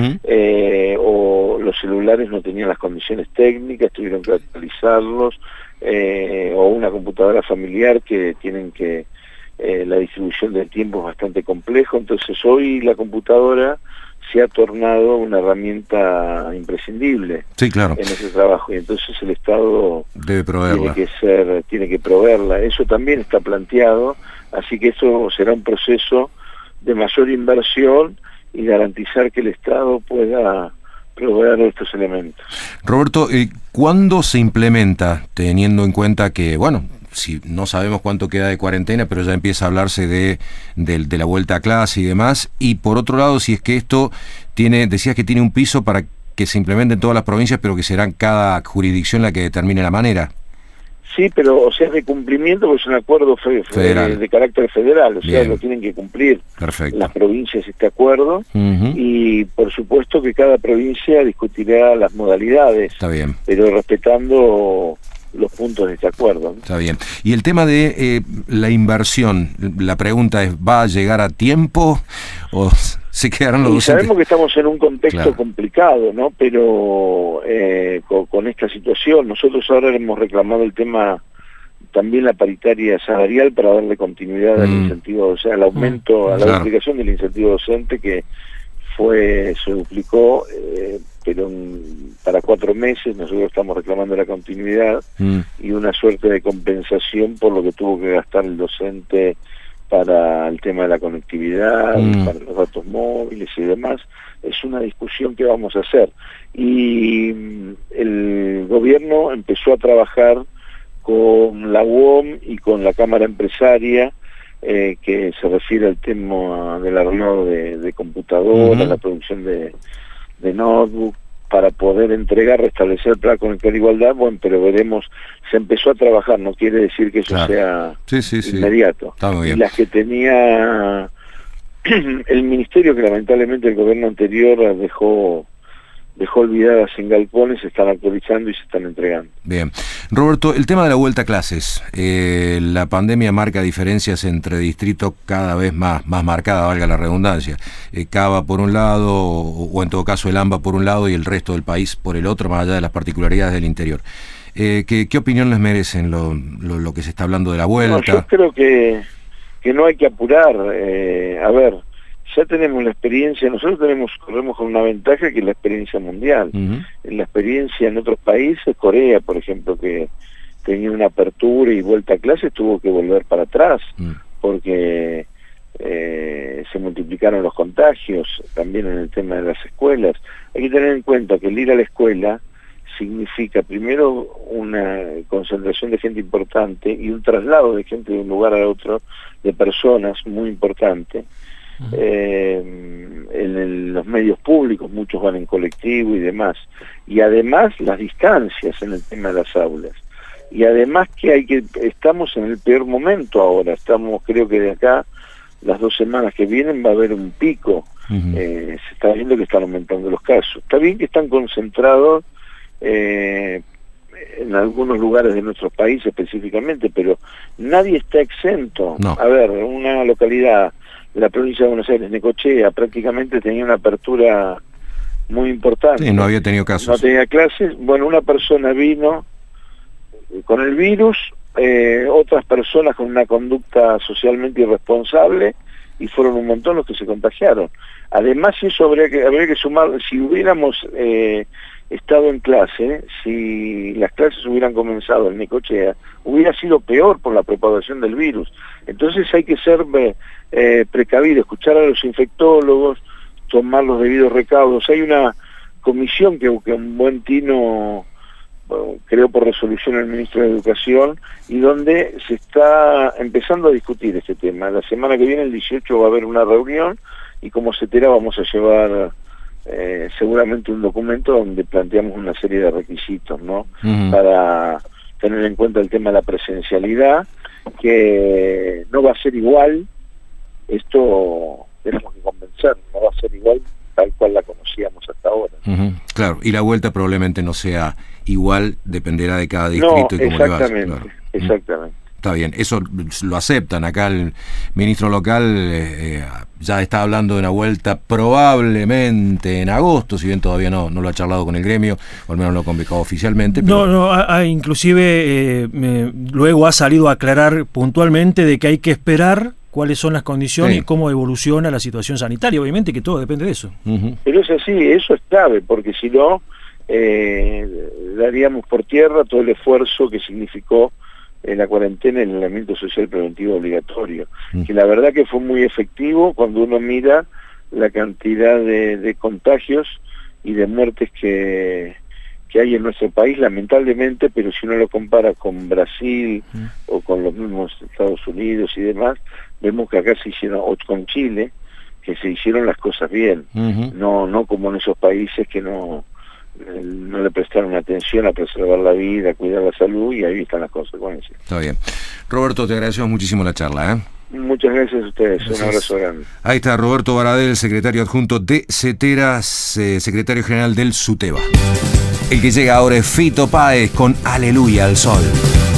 o los celulares no tenían las condiciones técnicas, tuvieron que actualizarlos, o una computadora familiar que tienen que la distribución del tiempo es bastante complejo. Entonces hoy la computadora se ha tornado una herramienta imprescindible, sí, claro, en ese trabajo, y entonces el Estado debe proveerla. tiene que proveerla. Eso también está planteado, así que eso será un proceso de mayor inversión y garantizar que el Estado pueda proveer estos elementos. Roberto, ¿cuándo se implementa, teniendo en cuenta que, bueno, si no sabemos cuánto queda de cuarentena, pero ya empieza a hablarse de la vuelta a clase y demás? Y por otro lado, si es que esto decías que tiene un piso para que se implemente en todas las provincias, pero que será cada jurisdicción la que determine la manera. Sí, pero o sea, es de cumplimiento, porque es un acuerdo de carácter federal, o sea, lo tienen que cumplir las provincias este acuerdo, y por supuesto que cada provincia discutirá las modalidades, pero respetando los puntos de este acuerdo, ¿no? Está bien. Y el tema de la inversión, la pregunta es, ¿va a llegar a tiempo o se quedarán los docentes? Sabemos que estamos en un contexto complicado, ¿no? Pero con esta situación, nosotros ahora hemos reclamado el tema, también la paritaria salarial, para darle continuidad al incentivo, o sea, al aumento, a la duplicación del incentivo docente, que se duplicó, pero para 4 meses. Nosotros estamos reclamando la continuidad y una suerte de compensación por lo que tuvo que gastar el docente para el tema de la conectividad, para los datos móviles y demás. Es una discusión que vamos a hacer. Y el gobierno empezó a trabajar con la UOM y con la Cámara Empresaria, que se refiere al tema del arreglado de computadoras, la producción de notebook, para poder restablecer el plan Conectar Igualdad. Bueno, pero veremos, se empezó a trabajar, no quiere decir que eso sea inmediato. Está muy bien. Y las que tenía el ministerio, que lamentablemente el gobierno anterior dejó olvidadas en galpones, se están actualizando y se están entregando. Bien. Roberto, el tema de la vuelta a clases. La pandemia marca diferencias entre distritos cada vez más marcadas, valga la redundancia. Cava por un lado, o en todo caso el AMBA por un lado y el resto del país por el otro, más allá de las particularidades del interior. ¿Qué opinión les merecen lo que se está hablando de la vuelta? No, yo creo que que no hay que apurar. A ver, ya tenemos la experiencia, nosotros corremos con una ventaja que es la experiencia mundial. La experiencia en otros países, Corea, por ejemplo, que tenía una apertura y vuelta a clases, tuvo que volver para atrás, porque se multiplicaron los contagios, también en el tema de las escuelas. Hay que tener en cuenta que el ir a la escuela significa primero una concentración de gente importante y un traslado de gente de un lugar a otro, de personas muy importante. En los medios públicos muchos van en colectivo y demás, y además las distancias en el tema de las aulas, y además que estamos en el peor momento ahora, creo que de acá las 2 semanas que vienen va a haber un pico. Se está viendo que están aumentando los casos. Está bien que están concentrados en algunos lugares de nuestro país específicamente, pero nadie está exento. No. A ver, una localidad de la provincia de Buenos Aires, Necochea, prácticamente tenía una apertura muy importante. Sí, no había tenido casos. No tenía clases. Bueno, una persona vino con el virus, otras personas con una conducta socialmente irresponsable, y fueron un montón los que se contagiaron. Además, eso habría que sumar, si hubiéramos estado en clase, si las clases hubieran comenzado en Necochea, hubiera sido peor por la propagación del virus. Entonces hay que ser precavido, escuchar a los infectólogos, tomar los debidos recaudos. Hay una comisión que un buen tino creó por resolución el ministro de Educación, y donde se está empezando a discutir este tema. La semana que viene, el 18, va a haber una reunión, y como CETERA vamos a llevar seguramente un documento donde planteamos una serie de requisitos, ¿no? Para tener en cuenta el tema de la presencialidad, que no va a ser igual, esto tenemos que convencer, no va a ser igual tal cual la conocíamos hasta ahora. Claro, y la vuelta probablemente no sea igual, dependerá de cada distrito y cómo le va. Claro. Exactamente. Está bien, eso lo aceptan. Acá el ministro local ya está hablando de una vuelta probablemente en agosto, si bien todavía no lo ha charlado con el gremio, o al menos lo ha convocado oficialmente. Pero... inclusive luego ha salido a aclarar puntualmente de que hay que esperar cuáles son las condiciones y cómo evoluciona la situación sanitaria. Obviamente que todo depende de eso. Pero es así, eso es clave, porque si no, daríamos por tierra todo el esfuerzo que significó la cuarentena y el aislamiento social preventivo obligatorio, que la verdad que fue muy efectivo cuando uno mira la cantidad de contagios y de muertes que hay en nuestro país, lamentablemente, pero si uno lo compara con Brasil o con los mismos Estados Unidos y demás, vemos que acá se hicieron, o con Chile, que se hicieron las cosas bien, no como en esos países que no le prestaron atención a preservar la vida, a cuidar la salud, y ahí están las consecuencias. Está bien. Roberto, te agradecemos muchísimo la charla. Muchas gracias a ustedes, gracias. Un abrazo grande. Ahí está Roberto Baradel, secretario adjunto de CETERA, secretario general del SUTEBA. El que llega ahora es Fito Páez con Aleluya al Sol.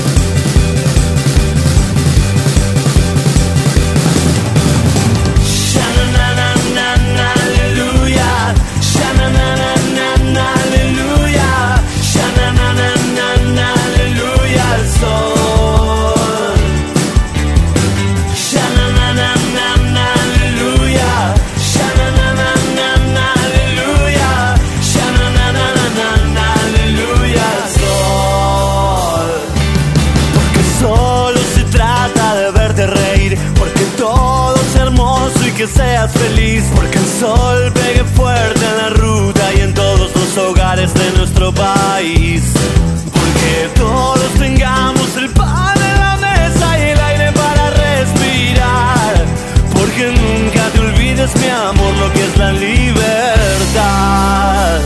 Que seas feliz, porque el sol pegue fuerte en la ruta y en todos los hogares de nuestro país, porque todos tengamos el pan en la mesa y el aire para respirar, porque nunca te olvides, mi amor, lo que es la libertad.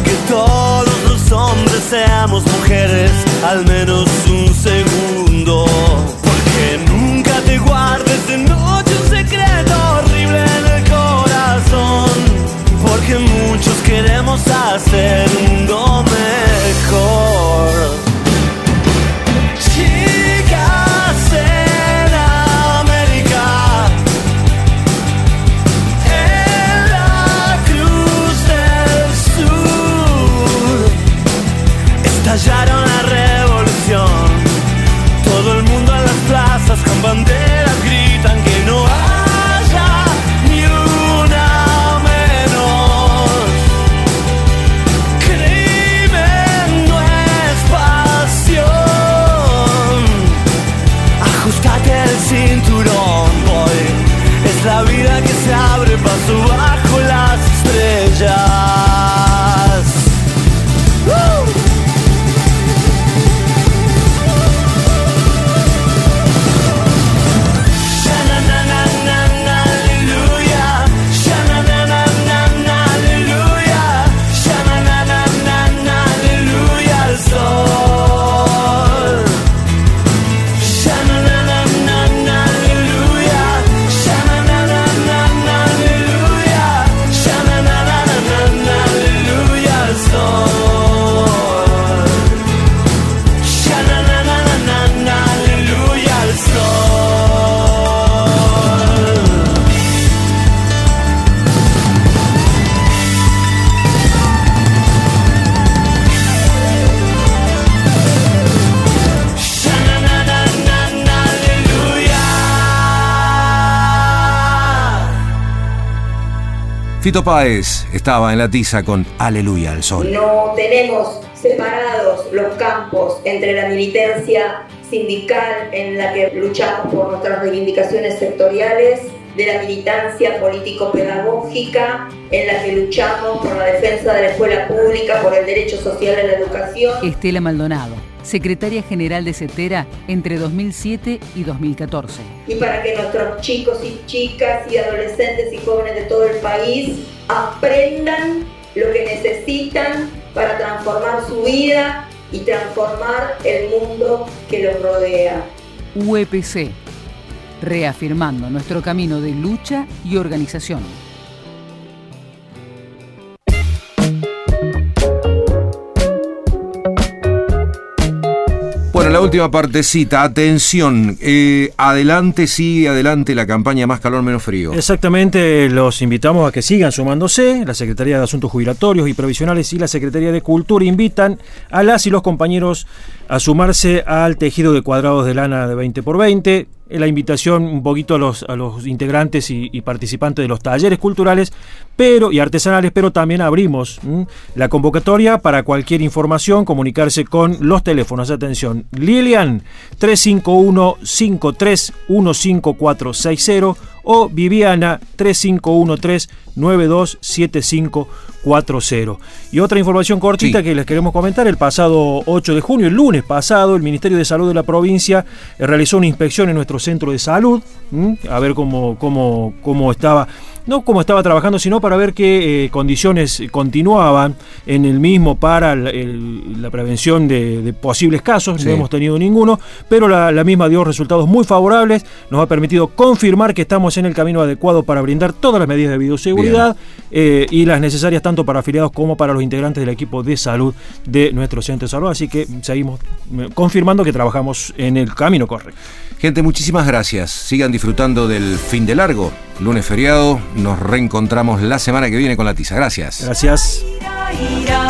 Seamos mujeres al menos un segundo. Fito Páez estaba en la tiza con Aleluya al Sol. No tenemos separados los campos entre la militancia sindical en la que luchamos por nuestras reivindicaciones sectoriales, de la militancia político-pedagógica en la que luchamos por la defensa de la escuela pública, por el derecho social a la educación. Estela Maldonado, secretaria general de CETERA entre 2007 y 2014. Y para que nuestros chicos y chicas y adolescentes y jóvenes de todo el país aprendan lo que necesitan para transformar su vida y transformar el mundo que los rodea. UEPC, reafirmando nuestro camino de lucha y organización. Bueno, la última partecita, atención, sigue adelante la campaña Más Calor, Menos Frío. Exactamente, los invitamos a que sigan sumándose. La Secretaría de Asuntos Jubilatorios y Previsionales y la Secretaría de Cultura invitan a las y los compañeros a sumarse al tejido de cuadrados de lana de 20x20. La invitación un poquito a los integrantes y participantes de los talleres culturales y artesanales, pero también abrimos la convocatoria para cualquier información, comunicarse con los teléfonos. Atención, Lilian 351-53-15460 o Viviana 3513-927540. Y otra información cortita que les queremos comentar: el pasado 8 de junio, el lunes pasado, el Ministerio de Salud de la provincia realizó una inspección en nuestro centro de salud, a ver cómo estaba, no cómo estaba trabajando, sino para ver qué condiciones continuaban en el mismo para la prevención de posibles casos. No hemos tenido ninguno, pero la misma dio resultados muy favorables. Nos ha permitido confirmar que estamos en el camino adecuado para brindar todas las medidas de bioseguridad y las necesarias tanto para afiliados como para los integrantes del equipo de salud de nuestro centro de salud. Así que seguimos confirmando que trabajamos en el camino correcto. Gente, muchísimas gracias. Sigan disfrutando del fin de largo, lunes feriado. Nos reencontramos la semana que viene con la tiza. Gracias. Gracias.